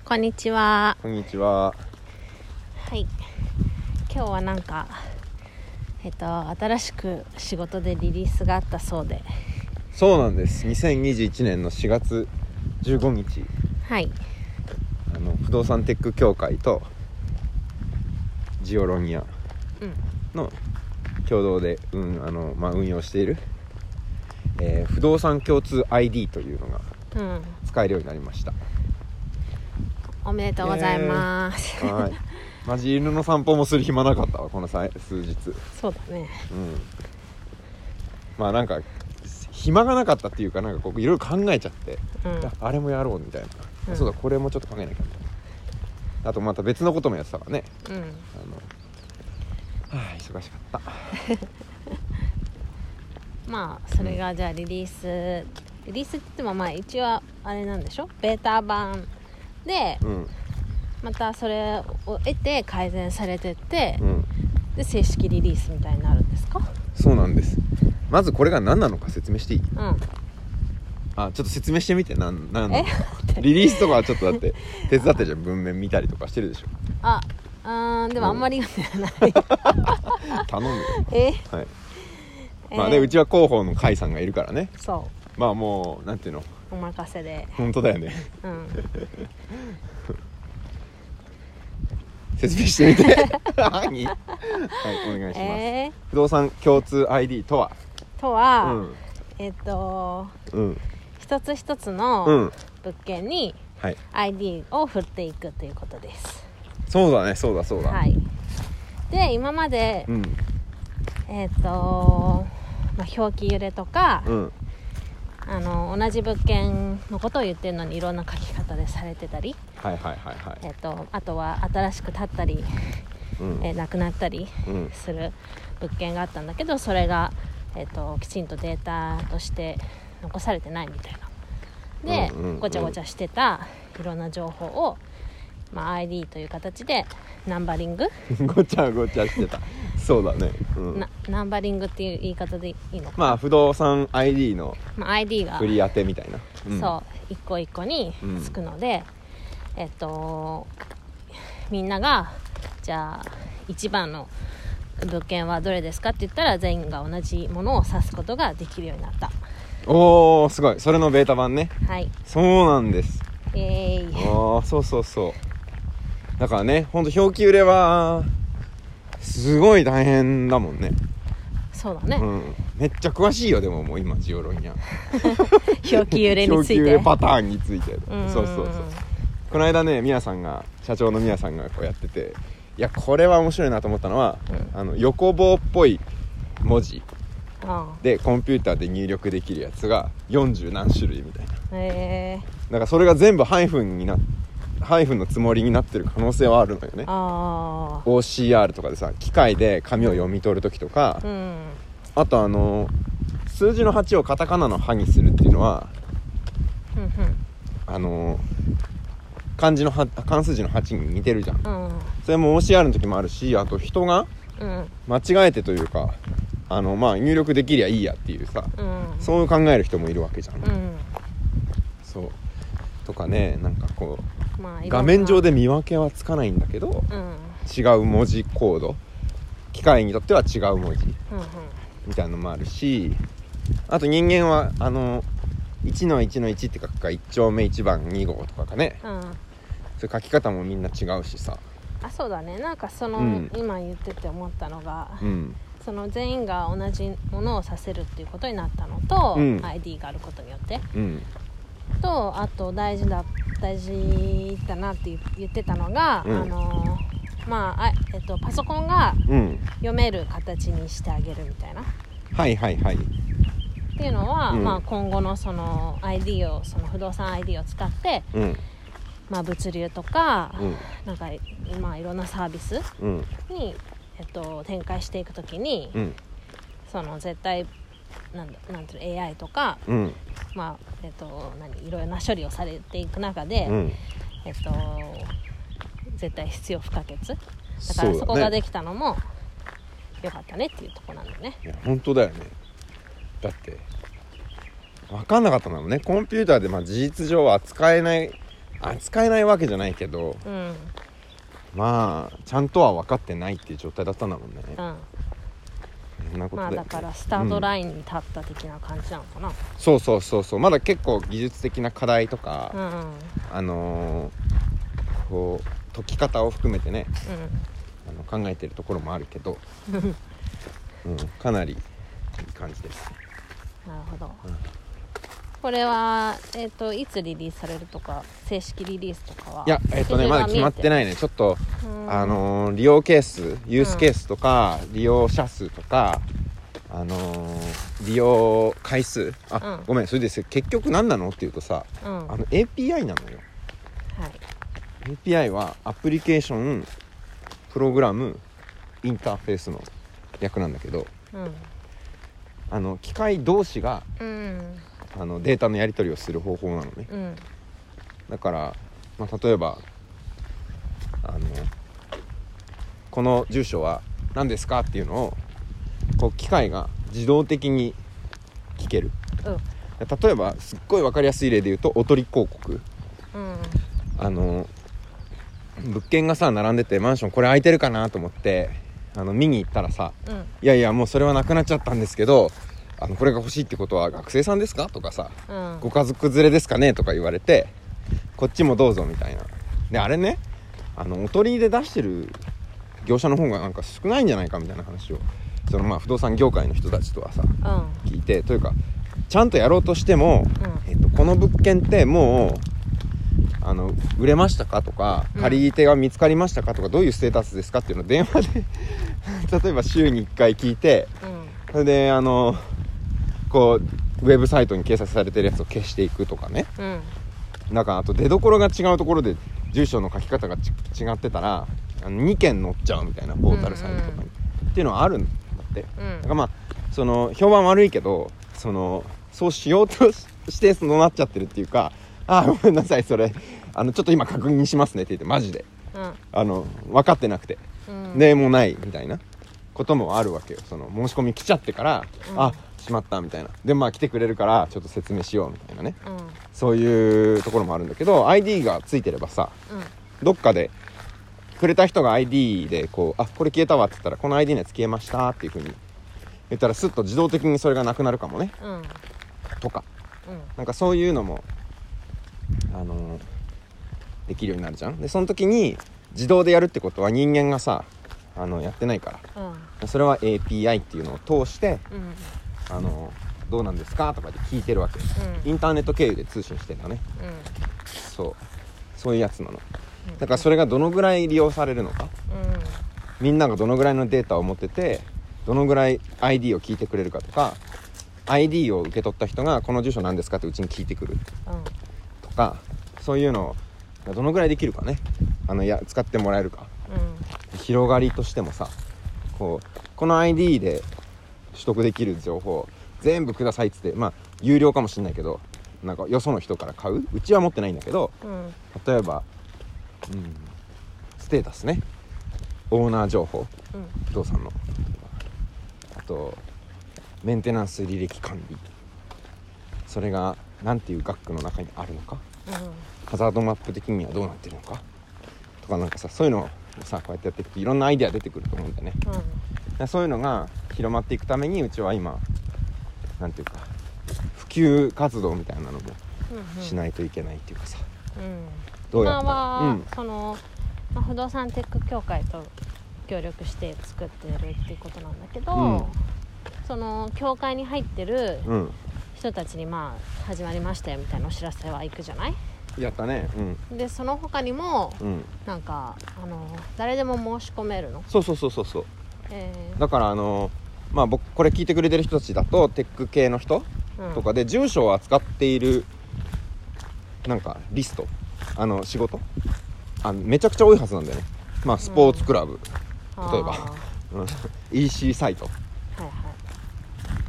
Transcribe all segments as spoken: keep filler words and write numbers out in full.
こんにちは。 こんにちは。 はい。今日はなんかえっと新しく仕事でリリースがあったそうで。 そうなんです。にせんにじゅういちねんのしがつじゅうごにち、 はい。 あの不動産テック協会とジオロニアの共同で、うんあのまあ、運用している、えー、不動産共通 アイディー というのが使えるようになりました。 おめでとうございます。 はい。マジ犬の散歩もする暇なかったわこの数日。 そうだね。 うん。まあなんか暇がなかったっていうか、なんかこういろいろ考えちゃって、うん、あれもやろうみたいな、うん、そうだこれもちょっと考えなきゃみたいな。あとまた別のこともやってたからね。うん。あのはあ忙しかった。 まあそれがじゃあリリース、リリースって言ってもまあ一応あれなんでしょ、ベータ版で、うん、またそれを得て改善されてって、うん、で正式リリースみたいになるんですか？ そうなんです。まずこれが何なのか説明していい？うん。あ、ちょっと説明してみて。なんなんのリリースとかはちょっとだって手伝ってじゃん。文面見たりとかしてるでしょ。 あ、うーんでもあんまり読んでない。 頼むよ。 え？ はい。まあで、えー、うちは広報の甲斐さんがいるからね。 そう。 まあもうなんていうの。 お任せで。 本当だよね。うん。説明してみて。はい、お願いします、えー、不動産共通 アイディー とはとは、うん、えっ、ー、と、うん、一つ一つの物件に アイディー を振っていくということです。 そうだね、そうだそうだ。 はい。で、今まで、うん、えっ、ー、と、まあ、表記揺れとか、うん、あの同じ物件のことを言ってるのにいろんな書き方でされてたり、 はいはいはいはい、 えー、とあとは新しく建ったり、うんえー、なくなったりする物件があったんだけど、それが、えー、ときちんとデータとして残されてないみたいなで、うんうんうん、ごちゃごちゃしてたいろんな情報を、まあ、アイディー という形でナンバリングごちゃごちゃしてたそうだね、 うん、なナンバリングっていう言い方でいいのかな。 まあ不動産 アイディー の振り当てみたいな、 うん、そう一個一個につくので、うん、えっとみんながじゃあいちばんの物件はどれですかって言ったら全員が同じものを指すことができるようになった。 おーすごい。それのベータ版ね。 はい、 そうなんです。 えーいあそうそうそう。だからね、ほんと表記売れはすごい大変だもんね。 そうだね、 うん、めっちゃ詳しいよ。でももう今ジオロニア表記揺れについて、 表記揺れパターンについて、うんそうそうそう。この間ね、ミヤさんが社長のミヤさんがこうやってて、いやこれは面白いなと思ったのは、うん、あの横棒っぽい文字でコンピューターで入力できるやつがよんじゅうなんしゅるいみたいな。へー。だからそれが全部ハイフンになハイフンのつもりになってる可能性はあるのよね。あ オーシーアール とかでさ、機械で紙を読み取るときとか、うん、あとあの数字のはちをカタカナのはにするっていうのは、うんうん、あの漢字のは漢数字のはちに似てるじゃん、うん、それも オーシーアール の時もあるし、あと人が間違えてというか、あのまあ入力できりゃいいやっていうさ、うん、そう考える人もいるわけじゃん、うん、そうとかね、なんかこう、まあ、画面上で見分けはつかないんだけど、うん、違う文字コード、機械にとっては違う文字、うんうん、みたいなのもあるし、あと人間はあのいちのいちのいちって書くかいち丁目いちばんに号とかかね、うん、そういう書き方もみんな違うしさ。 あ、そうだね。なんかその、うん、今言ってて思ったのが、うん、その全員が同じものをさせるっていうことになったのと、うん、アイディー があることによって、うん、とあと大事だ大事だなって言ってたのが、うん、あのまあ、あえっと、パソコンが読める形にしてあげるみたいな、 うん、はいはいはいっていうのは、うん、まあ、今後のその アイディー をその不動産 アイディー を使って、うん、まあ、物流とか、うん、なんか今いろんなサービスに、えっと、展開していくときに、うん、その絶対なんだなんていうの エーアイ とか、うん、まあえっと何いろいろな処理をされていく中で、うん、えっと絶対必要不可欠だからそこができたのも良かったねっていうところなんだよね。 いや本当だよね。だって分かんなかったんだもんね。コンピューターでまあ事実上は扱えない扱えないわけじゃないけど、 うん、 まあちゃんとは分かってないっていう状態だったんだもんね。 うんそんなことで、 まあだからスタートラインに立った的な感じなのかな、うん、 そうそうそうそう。まだ結構技術的な課題とか、 うんうん、 あのー、こう解き方を含めてね、 うん、 あの考えてるところもあるけど、うん、かなりいい感じです。 なるほど、 うん、 これは、えーと、いつリリースされるとか正式リリースとかは。 いや、えっとねまだ決まってないね。ちょっとあのー、利用ケースユースケースとか、うん、利用者数とか、あのー、利用回数あ、うん、ごめんそれで結局何なのっていうとさ、うん、あの エーピーアイ なのよ、 はい、 エーピーアイ はアプリケーションプログラムインターフェースの略なんだけど、うん、あの機械同士が、うん、あのデータのやり取りをする方法なのね、うん、だから、まあ、例えばあのこの住所は何ですかっていうのをこう機械が自動的に聞ける、うん、例えばすっごい分かりやすい例で言うとおとり広告、うん、あの物件がさ並んでてマンションこれ空いてるかなと思ってあの見に行ったらさ、うん、いやいやもうそれはなくなっちゃったんですけどあのこれが欲しいってことは学生さんですかとかさ、うん、ご家族連れですかねとか言われてこっちもどうぞみたいな。であれねあのおとりで出してる業者の方がなんか少ないんじゃないかみたいな話をそのまあ不動産業界の人たちとはさ、うん、聞いてというかちゃんとやろうとしても、うんえっと、この物件ってもうあの売れましたかとか借り手が見つかりましたかとかどういうステータスですかっていうのを電話で例えば週にいっかい聞いて、うん、それであのこうウェブサイトに掲載されてるやつを消していくとかね、うん、なんかあと出所が違うところで住所の書き方がち違ってたらあのにけん載っちゃうみたいなポータルサイトとかに、うんうん、っていうのはあるんだって、うん、だからまあその評判悪いけどそのそうしようとしてそうなっちゃってるっていうかあごめんなさいそれあのちょっと今確認しますねって言ってマジで、うん、あの分かってなくて、うん、でもうないみたいなこともあるわけよ。その申し込み来ちゃってから、うん、あしまったみたいなでまあ来てくれるからちょっと説明しようみたいなね、うん、そういうところもあるんだけど アイディー がついてればさ、うん、どっかでくれた人が アイディー でこうあこれ消えたわって言ったらこの アイディー のやつ消えましたっていう風に言ったらスッと自動的にそれがなくなるかもね、うん、とか、うん、なんかそういうのもあのー、できるようになるじゃん。でその時に自動でやるってことは人間がさあのやってないから、うん、それは エーピーアイ っていうのを通して、うん、あのー、どうなんですかとかで聞いてるわけ、うん、インターネット経由で通信してんだね、うん、そうそういうやつなの。だからそれがどのぐらい利用されるのか、うん、みんながどのぐらいのデータを持っててどのぐらい アイディー を聞いてくれるかとか アイディー を受け取った人がこの住所何ですかってうちに聞いてくる、うん、とかそういうのがどのぐらいできるかねあのいや使ってもらえるか、うん、広がりとしてもさこうこの アイディー で取得できる情報全部くださいっつってまあ有料かもしんないけどなんかよその人から買ううちは持ってないんだけど、うん、例えばうん、ステータスねオーナー情報、うん、不動産のあとメンテナンス履歴管理それが何ていう学区の中にあるのか、うん、ハザードマップ的にはどうなってるのかとかなんかさそういうのをさこうやってやっていくといろんなアイデア出てくると思うんだよね、うん、そういうのが広まっていくためにうちは今なんていうか普及活動みたいなのもしないといけないっていうかさ、うんどうやった今は、うん、その、まあ、不動産テック協会と協力して作ってるっていうことなんだけど、うん、その協会に入ってる人たちにまあ始まりましたよみたいなお知らせは行くじゃない？ やったね、うん、 でその他にも、うん、なんかあの誰でも申し込めるの？ そうそうそうそうそう、えー、だからあのまあ僕これ聞いてくれてる人たちだとテック系の人とかで、うん、住所を扱っているなんかリストあの仕事あのめちゃくちゃ多いはずなんだよね。まあスポーツクラブ、うん、例えば、うん、イーシー サイト、はいはい、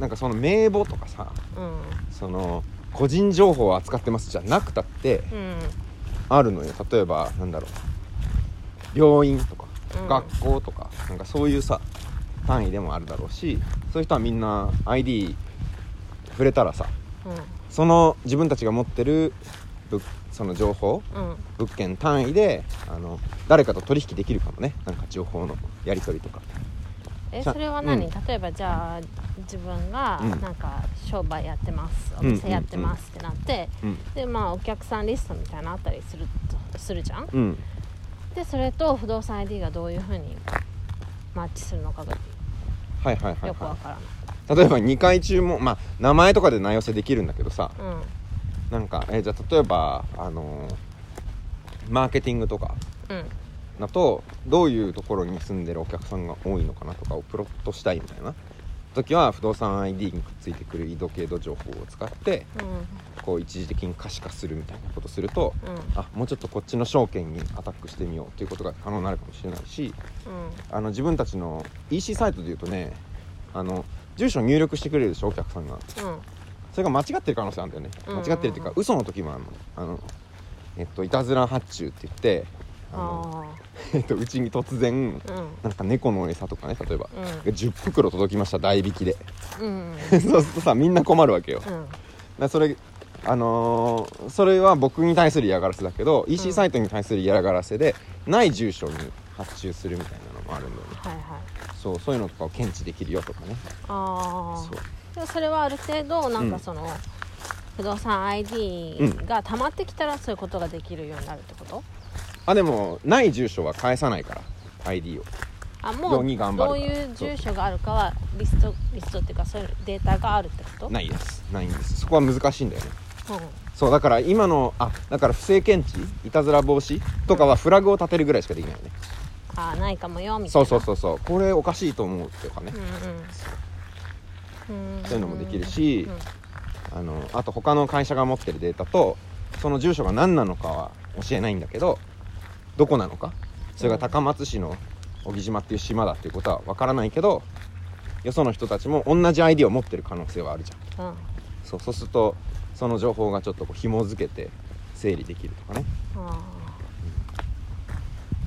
なんかその名簿とかさ、うん、その個人情報を扱ってますじゃなくたって、うん、あるのよ。例えばなんだろう病院とか、うん、学校とかなんかそういうさ単位でもあるだろうしそういう人はみんな アイディー 触れたらさ、うん、その自分たちが持ってるその情報、 うん、 物件単位であの誰かと取引できるかもね。なんか情報のやり取りとか。 えそれは何、うん、例えばじゃあ自分がなんか商売やってます、うん、お店やってますってなって、うんうん、でまあお客さんリストみたいなのあったりするとするじゃん、うん、でそれと不動産 アイディー がどういうふうにマッチするのかがはいはいはい、はい、 よくわからない。 例えばにかい注文、まあ名前とかで名寄せできるんだけどさ、 うん、 なんかえじゃあ例えばあのー、マーケティングとか、うんだとどういうところに住んでるお客さんが多いのかなとかをプロットしたいみたいな時は不動産 アイディー にくっついてくる緯度経度情報を使って、うん、こう一時的に可視化するみたいなことすると、うん、あもうちょっとこっちの証券にアタックしてみようということが可能になるかもしれないし、うん、あの自分たちの イーシー サイトでいうとねあの住所入力してくれるでしょお客さんが、うん、それが間違ってる可能性あるんだよね、うん、間違ってるっていうか嘘の時もあるの。あのえっといたずら発注って言ってあのえっとうちに突然、うん、なんか猫の餌とかね例えば、うん、じゅっふくろ届きました代引きで、うんうん、そうするとさみんな困るわけよ、うん、だそれあのー、それは僕に対する嫌がらせだけど、うん、イーシー サイトに対する嫌がらせでない住所に発注するみたいなのもあるんだよね、はいはい、そうそういうのとかを検知できるよとかね。 ああそうでもそれはある程度なんかその、うん、不動産 アイディー が溜まってきたらそういうことができるようになるってこと？ あでもない住所は返さないから アイディー をあもうどういう住所があるかはリストリストっていうかそういうデータがあるってこと？ ないですないんです。そこは難しいんだよね、うん、そうだから今のあだから不正検知いたずら防止とかはフラグを立てるぐらいしかできないよね、 うん、あないかもよみたいな。 そうそうそうそうこれおかしいと思うとかね、うんうん、そういうのもできるし、うん、あのあと他の会社が持ってるデータとその住所が何なのかは教えないんだけどどこなのかそれが高松市の小木島っていう島だっていうことは分からないけどよその人たちも同じアイディアを持ってる可能性はあるじゃん、うん、そうそうするとその情報がちょっとこう紐付けて整理できるとかね、うん、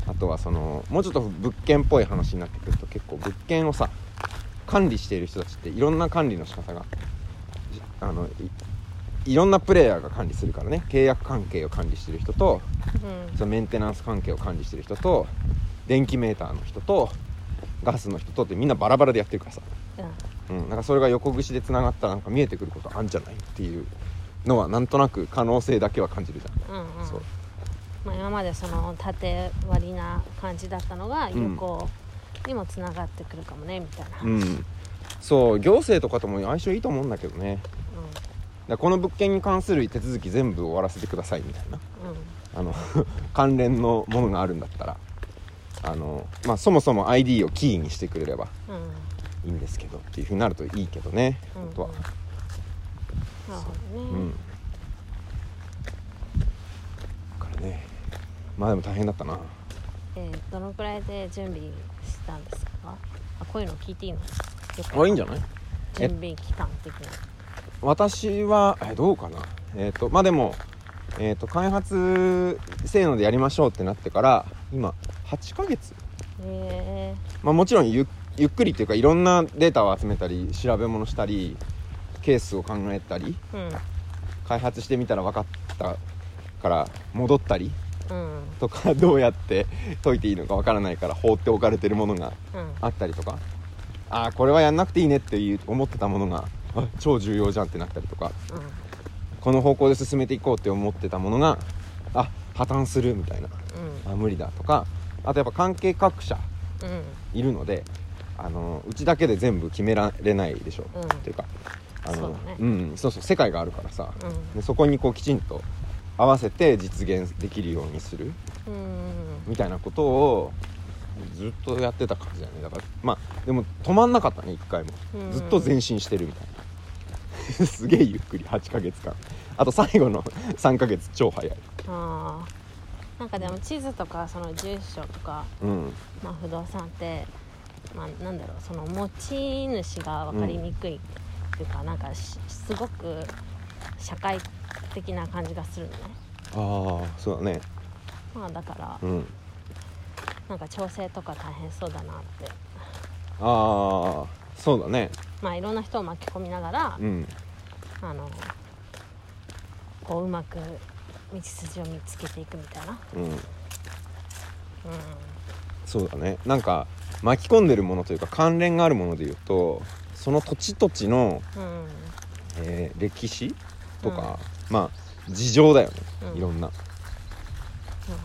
あとはそのもうちょっと物件っぽい話になってくると結構物件をさ管理している人たちっていろんな管理の仕方があの い, いろんなプレイヤーが管理するからね契約関係を管理している人と、うん、そのメンテナンス関係を管理している人と電気メーターの人とガスの人とってみんなバラバラでやってるからさ、うんうん、なんかそれが横串でつながったらなんか見えてくることあるんじゃないっていうのはなんとなく可能性だけは感じるじゃん、うんうん、そう、 まあ、今までその縦割りな感じだったのが横にもつながってくるかもねみたいな、 うん、そう行政とかとも相性いいと思うんだけどね、うん、だこの物件に関する手続き全部終わらせてくださいみたいな、うん、あの関連のものがあるんだったらあの、まあ、そもそも アイディー をキーにしてくれればいいんですけど、うん、っていう風になるといいけどね、うん、本当は、 なるほどね、うん、 だからねまあでも大変だったな。 えー、どのくらいで準備したんですか？あこういうの聞いていいの？ あいいんじゃない？ 準備期間的な。 私はえどうかなえっ、ー、とまあでもえーと開発せーのでやりましょうってなってから今はちかげつ、 えーまあ、もちろん ゆ, ゆっくりっていうかいろんなデータを集めたり調べ物したりケースを考えたり、うん、開発してみたら分かったから戻ったり、うん、とかどうやって解いていいのか分からないから放っておかれてるものがあったりとか、うん、ああこれはやんなくていいねっていう思ってたものがあ超重要じゃんってなったりとか、うん、この方向で進めていこうって思ってたものがあ破綻するみたいな、うん、あ無理だとかあとやっぱ関係各社いるので、うん、あのうちだけで全部決められないでしょ、うん、っていうかあのそうだね、うん、そうそう世界があるからさ、うん、でそこにこうきちんと合わせて実現できるようにする、うん、みたいなことをずっとやってた感じだよね。だからまあでも止まんなかったね一回も、うん、ずっと前進してるみたいなすげえゆっくりはちかげつかんあと最後のさんかげつ超早い。 あなんかでも地図とかその住所とか、うんまあ、不動産って、まあ、なんだろうその持ち主が分かりにくいっていうか、うん、なんかすごく社会的な感じがするのね。 ああそうだね。 まあだから、うん、なんか調整とか大変そうだなって。 ああそうだね。 まあいろんな人を巻き込みながら、うん、あのこううまく道筋を見つけていくみたいな。 うん、うん、 うん、 そうだね。なんか巻き込んでるものというか関連があるものでいうと、その土地土地の、うん、えー、歴史とか、うん、まあ事情だよね、うん、いろんな、うん、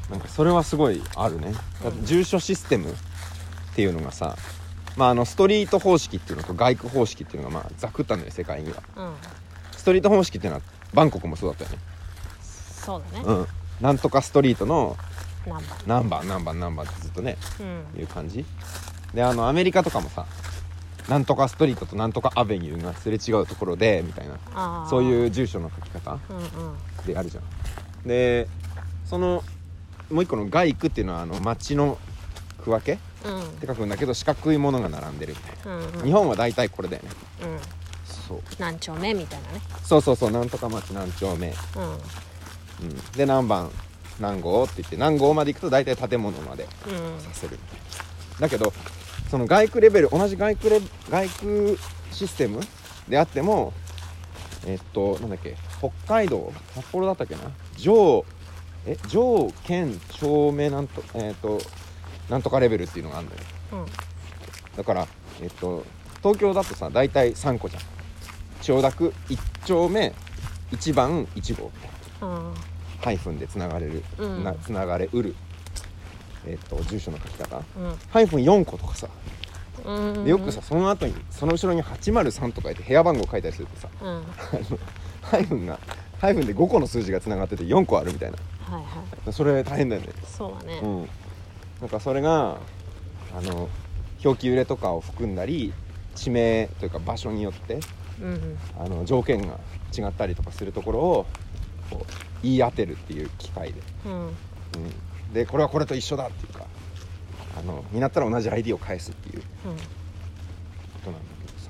なんかそれはすごいあるね。だって住所システムっていうのがさ、まあ、あのストリート方式っていうのと街区方式っていうのがまあざくったんだよ世界には、うん、ストリート方式っていうのはバンコクもそうだったよね。 そうだね、 うん、なんとかストリートの何番何番何番何番ってずっとね、 うん、 いう感じで、あのアメリカとかもさ、なんとかストリートとなんとかアベニューがすれ違うところでみたいな、そういう住所の書き方であるじゃん、うんうん、でそのもう一個の街区っていうのはあの街の区分け、うん、って書くんだけど四角いものが並んでるみたいな、うんうん、日本は大体これだよね、うん、そう何丁目みたいなね。 そうそうそう、なんとか町何丁目、うんうん、で何番何号って言って何号まで行くと大体建物までさせるみたいな、だけどその街区レベル、同じ街区レ街区システムであっても、えっとなんだっけ、北海道札幌だったっけな、上え上県町名なんとえっとなんとかレベルっていうのがあるんだよ、うん、だからえっと東京だとさ大体さんこじゃん。千代田区いち丁目いちばんいち号みたいな、うん、ハイフンでつながれる、うん、なつながれうる、えっと住所の書き方、うん、ハイフンよんことかさ、うん、でよくさその後にその後ろにはちまるさんとか言って部屋番号書いたりするとさ、うん、ハイフンがハイフンでごこの数字がつながっててよんこあるみたいな、はいはい、それ大変だよね。 そうだね、 うん、なんかそれがあの表記揺れとかを含んだり地名というか場所によって、うんうん、あの条件が違ったりとかするところをこう言い当てるっていう機会で、うんうん、でこれはこれと一緒だっていうか、あのになったら同じ アイディー を返すっていうことなんだけどさ、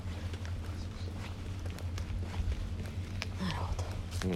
うん、なるほど、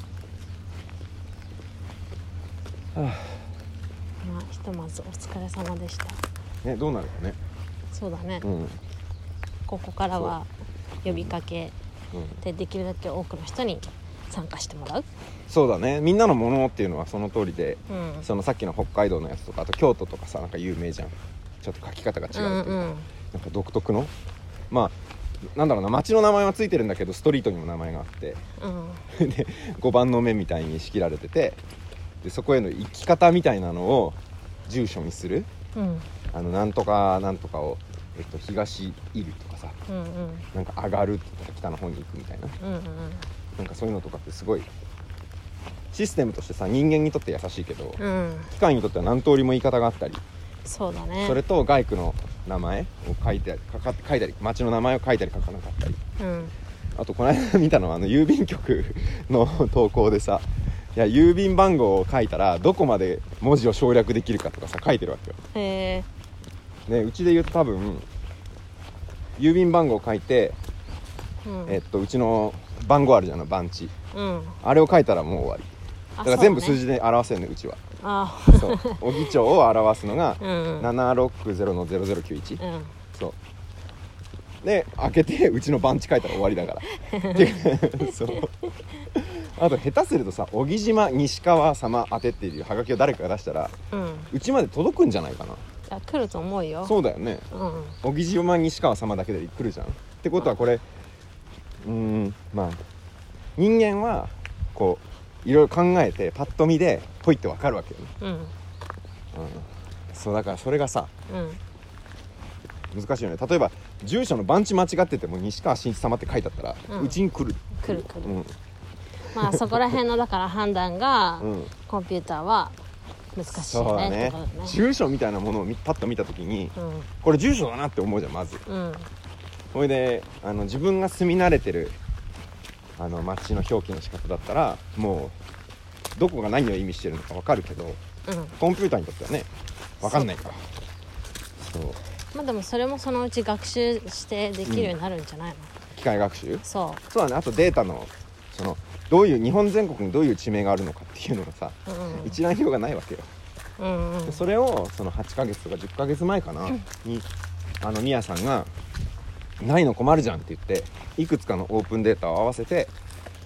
うん、はあ、 まあひとまずお疲れ様でしたね。どうなるかね。 そうだね、 うん、 ここからは呼びかけでできるだけ多くの人に参加してもらう。 そうだね、みんなのものっていうのはその通りで、うん、そのさっきの北海道のやつとかあと京都とかさ、なんか有名じゃん、ちょっと書き方が違うというか、うんうん、なんか独特のまあなんだろうな、街の名前はついてるんだけどストリートにも名前があって、うん、でごばんの目みたいに仕切られてて、でそこへの行き方みたいなのを住所にする、うん、あのなんとかなんとかを、えっと、東いるとかさ、うんうん、なんか上がるって言ったら北の方に行くみたいな、うんうん、なんかそういうのとかってすごいシステムとしてさ、人間にとって優しいけど、うん、機械にとっては何通りも言い方があったり、 そうだね、 それと街区の名前を書いて書か書いたり街の名前を書いたり書かなかったり、うん、あとこの間見たのはあの郵便局の投稿でさ、いや郵便番号を書いたらどこまで文字を省略できるかとかさ書いてるわけよ。 へー、ね、うちで言うと多分郵便番号を書いて、うん、えっとうちの番号あるじゃん、番地、うん、あれを書いたらもう終わりだから全部数字で表せるの、うちは。あそう小木町を表すのがななろくゼロのゼロゼロきゅういち、うん、そうで開けてうちの番地書いたら終わりだからでそうあと下手するとさ、小木島西川様宛てっていうハガキを誰かが出したらうち、ん、まで届くんじゃないかな。 いや来ると思うよ。 そうだよね、うん、小木島西川様だけで来るじゃん。ってことはこれうーんまあ人間はこういろいろ考えてパッと見でポイって分かるわけよね、うんうん、そうだからそれがさ、うん、難しいよね。例えば住所の番地間違ってても西川真一様って書いてあったらうち、ん、に来る来る来る、うん、まあそこら辺のだから判断が、うん、コンピューターは難しいよね。そうだね、ってことだね。 住所みたいなものをパッと見た時に、うん、これ住所だなって思うじゃんまず、うん、それであの自分が住み慣れてるあの街の表記の仕方だったらもうどこが何を意味してるのか分かるけど、うん、コンピューターにとってはね分かんないから。そうそう、 まあでもそれもそのうち学習してできるようになるんじゃないの、 うん、機械学習。 そうそうだね。あとデータのそのどういう日本全国にどういう地名があるのかっていうのがさ、うんうん、一覧表がないわけよ、うんうん、それをそのはちかげつとかじゅっかげつまえかな、うん、にあのミヤさんがないの困るじゃんって言っていくつかのオープンデータを合わせて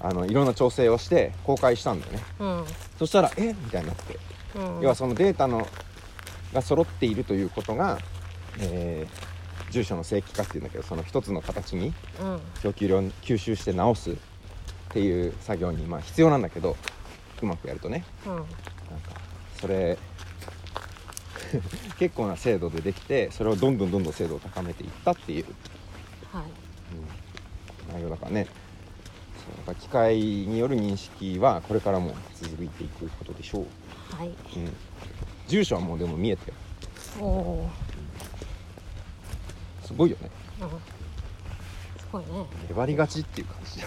あのいろんな調整をして公開したんだよね、うん、そしたらえみたいになって、うん、要はそのデータのが揃っているということが、えー、住所の正規化っていうんだけど、その一つの形に供給量を吸収して直すっていう作業にまあ必要なんだけど、うまくやるとね、うん、なんかそれ結構な精度でできて、それをどんどんどんどん精度を高めていったっていう、はい、うん、内容だからね。そうだから機械による認識はこれからも続いていくことでしょう。はい、うん、住所はもうでも見えてよ。おお、すごいよね、うん、 すごいね。 粘りがちっていう感じだ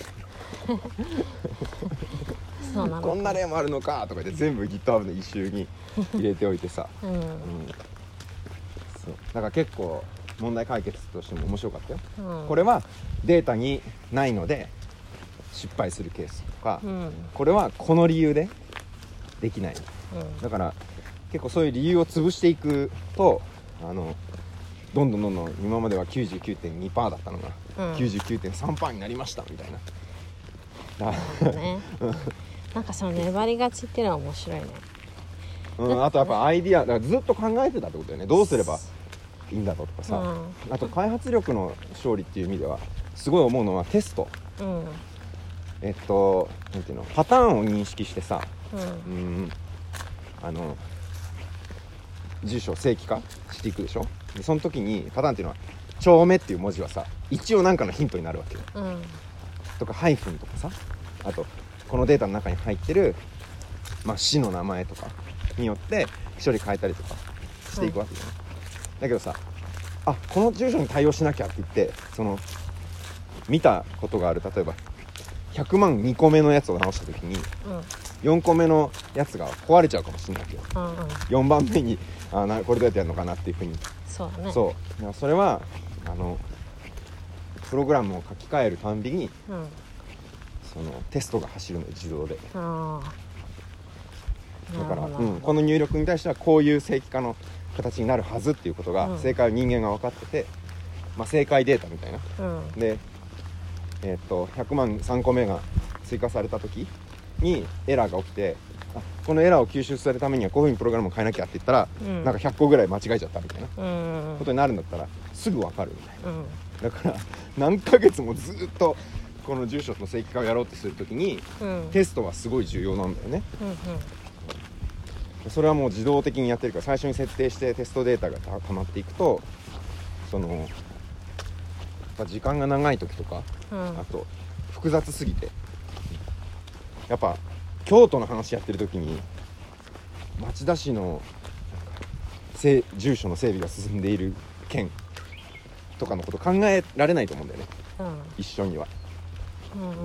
そうなのかこんな例もあるのかとか言って全部 GitHub の一周に入れておいてさ、うんうん、そうだから結構問題解決としても面白かったよ、うん、これはデータにないので失敗するケースとか、うん、これはこの理由でできない、うん、だから結構そういう理由を潰していくと、あのどんどんどんどん今までは きゅうじゅうきゅうてんにパーセント だったのが、うん、きゅうじゅうきゅうてんさんパーセント になりましたみたいな。 なるほどねなんかその粘りがちっていうのは面白いね、 うん、あとやっぱアイディアだからずっと考えてたってことだよね。どうすればいいんだろうとかさ、うん、あと開発力の勝利っていう意味ではすごい思うのはテスト、うん、えっとなんていうの、パターンを認識してさ、うん、うんあの住所を正規化していくでしょ。でその時にパターンっていうのは丁目っていう文字はさ一応何かのヒントになるわけよ、うん、とかハイフンとかさ、あとこのデータの中に入ってる、まあ、市の名前とかによって処理変えたりとかしていくわけじゃない、うん、だけどさ、あこの住所に対応しなきゃって言ってその見たことがある、例えばひゃくまんにこめのやつを直した時に、うん、よんこめのやつが壊れちゃうかもしれないわけよ、うんうん、よんばんめにあなこれどうやってやるのかなっていうふうに。 そうだね。 そうだからそれはあのプログラムを書き換えるたんびに、うん、そのテストが走るので自動で。あだから、うん、この入力に対してはこういう正規化の形になるはずっていうことが、うん、正解は人間が分かってて、まあ、正解データみたいな、うん、で、えー、っとひゃくまんさんこめが追加された時にエラーが起きて、あこのエラーを吸収するためにはこういうふうにプログラムを変えなきゃって言ったら、うん、なんかひゃっこぐらい間違えちゃったみたいな、うん、ことになるんだったらすぐ分かるみたいな、うん、だから何ヶ月もずっとこの住所の正規化をやろうとするときに、うん、テストはすごい重要なんだよね、うんうん、それはもう自動的にやってるから、最初に設定してテストデータがた溜まっていくと、その時間が長い時とか、うん、あと複雑すぎて、やっぱ京都の話やってる時に町田市の住所の整備が進んでいる県とかのこと考えられないと思うんだよね、うん、一緒には、うんうん、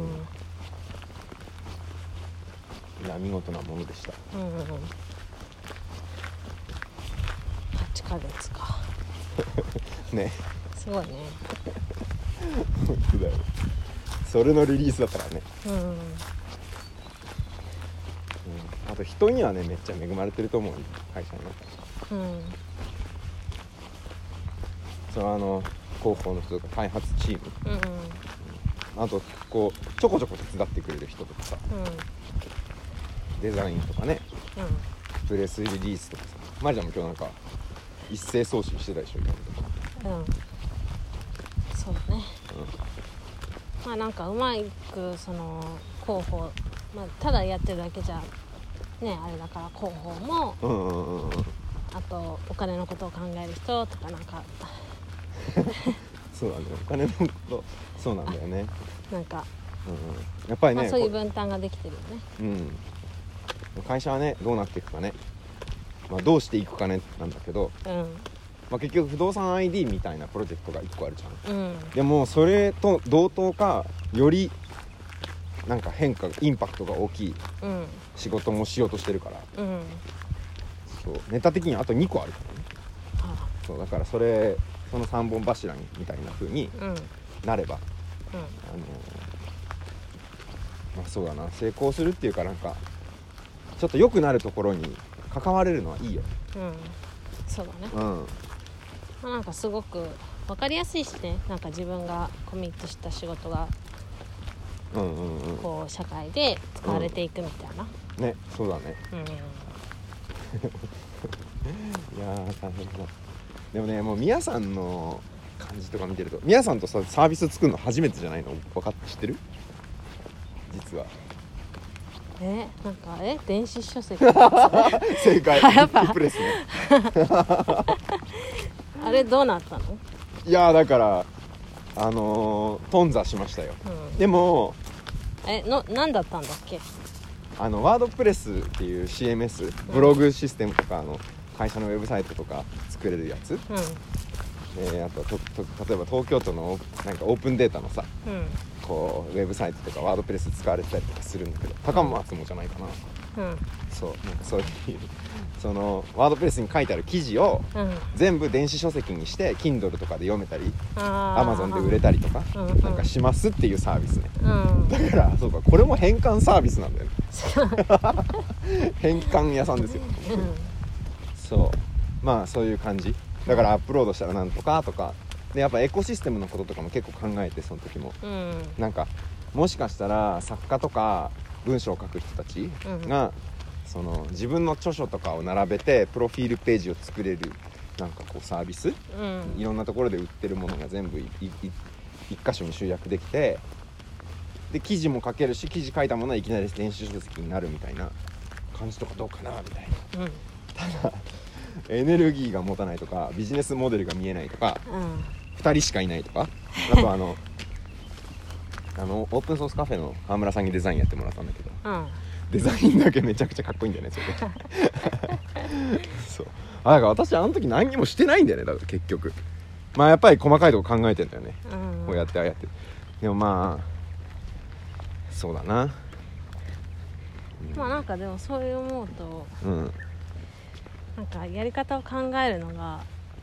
いや見事なものでした、うんうん、はちかげつかねすごいね本当だよ。それのリリースだったからね、うんうんうん、あと人にはねめっちゃ恵まれてると思う、会社の中、うん、そのあの広報の人とか開発チーム、うんうん、あとこうちょこちょこ手伝ってくれる人とかさ、うん、デザインとかね、うん、プレスリリースとかさ、マリちゃんも今日なんか一斉送信してたでしょ、今のところ。うん、 そうだね、うん、まあなんかうまくその広報、まあ、ただやってるだけじゃねあれだから、広報も、うんうんうんうん、あとお金のことを考える人とかなんかそうだね、お金のことそうなんだよね、 なんか、 うんうん、やっぱりね、 まあ、そういう分担ができてるよね、 うん、会社はねどうなっていくかね、まあ、どうしていくかねなんだけど、うん、まあ、結局不動産 アイディー みたいなプロジェクトがいっこあるじゃん、うん、でもそれと同等かよりなんか変化インパクトが大きい仕事もしようとしてるから、うん、そうネタ的にあとにこあるからね、ああそうだからそれそのさんぼん柱みたいな風になれば、うんうん、あのまあそうだな、成功するっていうかなんかちょっと良くなるところに関われるのはいいよ、 うん、そうだね、うん、まあ、なんかすごく分かりやすいしね、なんか自分がコミットした仕事がうんうんうん、 こう社会で使われていくみたいな、 うん、ね、そうだね、 うん、 いやー大変だ。でもね、もうみやさんの感じとか見てると、みやさんとさサービス作るの初めてじゃないの分かって知ってる？実はえなんかえ電子書籍正解やっぱプレスねあれどうなったの？ いやーだからあのー、頓挫しましたよ、うん、でもえの何だったんだっけ？ あのワードプレスっていう シーエムエス、うん、ブログシステムとかの会社のウェブサイトとか作れるやつ、うん、えー、あととと例えば東京都のなんかオープンデータのさ、うん、こうウェブサイトとかワードプレス使われてたりとかするんだけど、高松もじゃないかな、うん、そうなんかそういうそのワードプレスに書いてある記事を全部電子書籍にして Kindle とかで読めたり、うん、Amazon で売れたりとか、うん、なんかしますっていうサービスね、うん、だからそうか、これも変換サービスなんだよね変換屋さんですよ、うん、そうまあそういう感じだから、アップロードしたらなんとかとかで、やっぱエコシステムのこととかも結構考えて、その時も、うん、なんかもしかしたら作家とか文章を書く人たちが、うん、その自分の著書とかを並べてプロフィールページを作れるなんかこうサービス、うん、いろんなところで売ってるものが全部いいい一箇所に集約できて、で記事も書けるし、記事書いたものはいきなり電子書籍になるみたいな感じとかどうかなみたいな、うん、ただエネルギーが持たないとかビジネスモデルが見えないとか、うん、ふたりしかいないとか、あとあのあのオープンソースカフェの川村さんにデザインやってもらったんだけど、うん、デザインだけめちゃくちゃかっこいいんだよねそれそうあだから私あの時何にもしてないんだよね、だから結局まあやっぱり細かいとこ考えてんだよね、うん、こうやってああやって、でもまあそうだな、 うん、まあなんかでもそういう思うと、うん、なんかやり方を考えるのが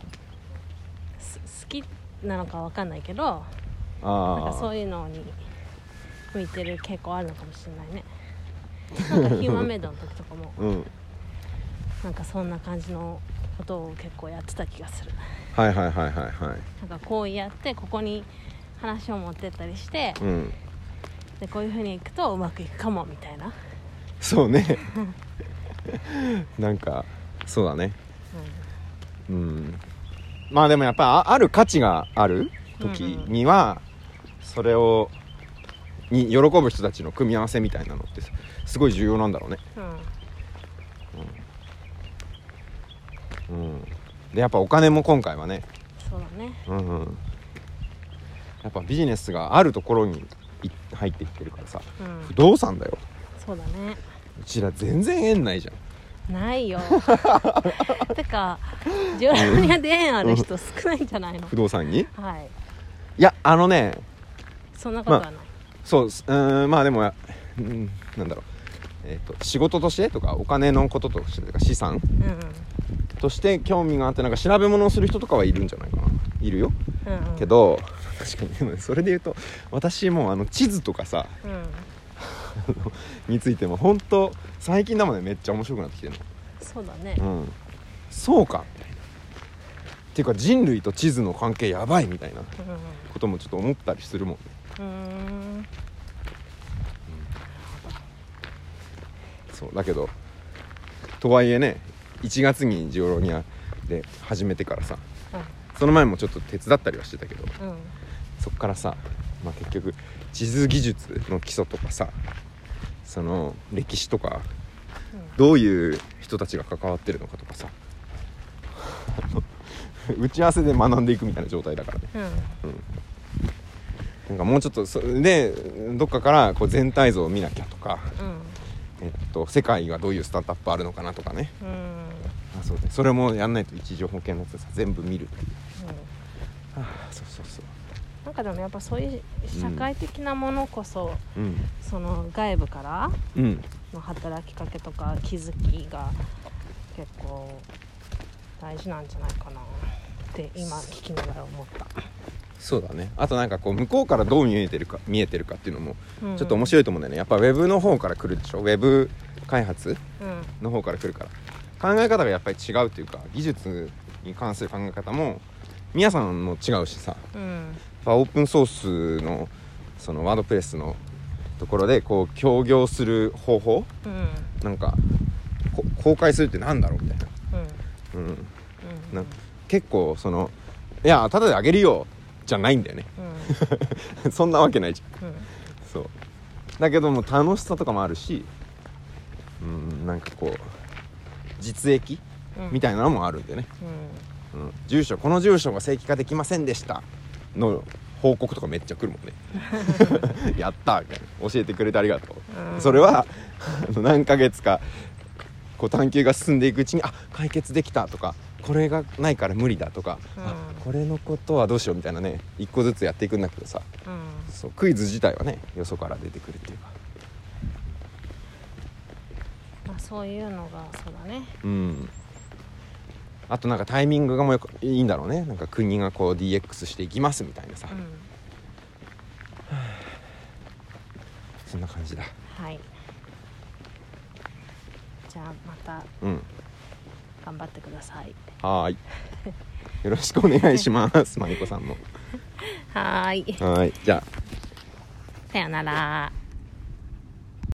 好きなのか分かんないけど、あなんかそういうのに向いてる傾向あるのかもしれないね。なんかヒューマンメイドの時とかも、うん、なんかそんな感じのことを結構やってた気がする。 はいはいはいはいはい。 なんかこうやってここに話を持ってったりして、うん、でこういう風にいくとうまくいくかもみたいな。 そうねなんかそうだね、うん、うん、まあでもやっぱりある価値がある時には、うんうん、それをに喜ぶ人たちの組み合わせみたいなのってすごい重要なんだろうね、うんうん、でやっぱお金も今回はね、 そうだね、 うんうん、やっぱビジネスがあるところに入っていってるからさ、うん、不動産だよ。 そうだね。 うちら全然縁ないじゃん。 ないよてかジョラニアで縁ある人少ないんじゃないの、 不動産に。 はい。 いやあのね、 そんなことはない、まあ、 そううんまあでも、うん、なんだろう、えーと、仕事としてとかお金のこととしてとか資産、うんうん、として興味があってなんか調べ物をする人とかはいるんじゃないかな。いるよ、うんうん、けど確かにそれで言うと私もあの地図とかさ、うんについても本当最近だもんね、めっちゃ面白くなってきてるの。 そうだね、 うん、そうかみたいなっていうか人類と地図の関係やばいみたいなこともちょっと思ったりするもんね。うーん、うん、そうだけどとはいえね、いちがつにジオロニアで始めてからさ、うん、その前もちょっと手伝ったりはしてたけど、うん、そっからさ、まあ、結局地図技術の基礎とかさ、その歴史とか、うん、どういう人たちが関わってるのかとかさ打ち合わせで学んでいくみたいな状態だからね、うんうん、なんかもうちょっとそれでどっかからこう全体像を見なきゃとか、うん、えっと、世界がどういうスタートアップあるのかなとかね、うん、あそうね、それもやんないと位置情報系のやつさ全部見るっていう、うん、あそうそうそう、 なんかでもやっぱそういう社会的なものこそ、うん、その外部からの働きかけとか気づきが結構大事なんじゃないかなって今聞きながら思った。 そうだね。あとなんかこう向こうからどう見えてるか見えてるかっていうのもちょっと面白いと思うんだよね。やっぱウェブの方から来るでしょ。ウェブ開発の方から来るから、考え方がやっぱり違うっていうか、技術に関する考え方も皆さんも違うしさ、うん、オープンソースのそのワードプレスのところでこう協業する方法、うん、なんか公開するってなんだろうみたいな、うんうんうん、なんか結構そのいやタダであげるよじゃないんだよね、うん、そんなわけないじゃん、うん、そうだけども楽しさとかもあるし、うん、なんかこう実益、うん、みたいなのもあるんだよね、うんうん、住所この住所が正規化できませんでしたの報告とかめっちゃ来るもんねやったーみたいな教えてくれてありがとう、うん、それは何ヶ月かこう探求が進んでいくうちにあ解決できたとかこれがないから無理だとか、うん、あこれのことはどうしようみたいなね一個ずつやっていくんだけどさ、うん、そうクイズ自体はねよそから出てくるっていうか、 まあ、そういうのがそうだね、 うん、あとなんかタイミングがもういいんだろうねなんか国がこう ディーエックス していきますみたいなさ、うん、そんな感じだ。 はいじゃあまた、 うん頑張ってください。 はーいよろしくお願いしますまみこさんもはーいはいじゃあさよなら。